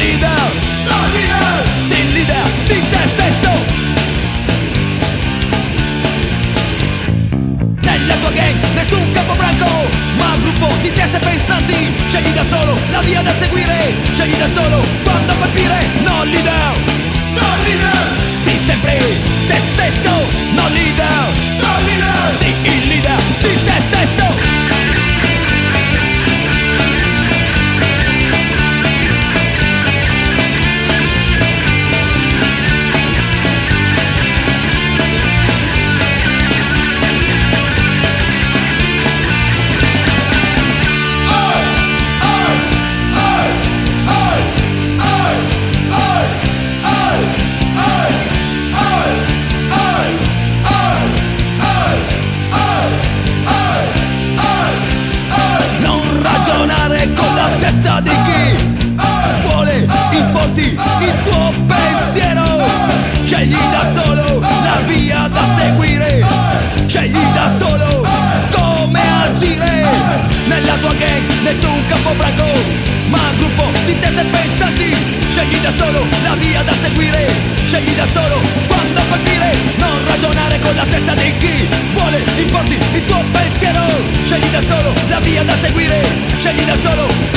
leader, non leader, sei leader di te stesso. Nella tua gang nessun capobranco, ma gruppo di teste pensanti. Scegli da solo la via da seguire, scegli da solo quando colpire. Non leader, non leader, sii sempre te stesso. Non leader, non leader, sii il leader di te stesso. Con la testa di chi vuole importi il suo pensiero. Scegli da solo la via da seguire, scegli da solo come agire. Nella tua gang nessun capobranco, ma gruppo di teste pensanti. Scegli da solo la via da seguire, scegli da solo quando colpire. Non ragionare con la testa di chi vuole importi il tuo pensiero. Scegli da solo la via da seguire, scegli da solo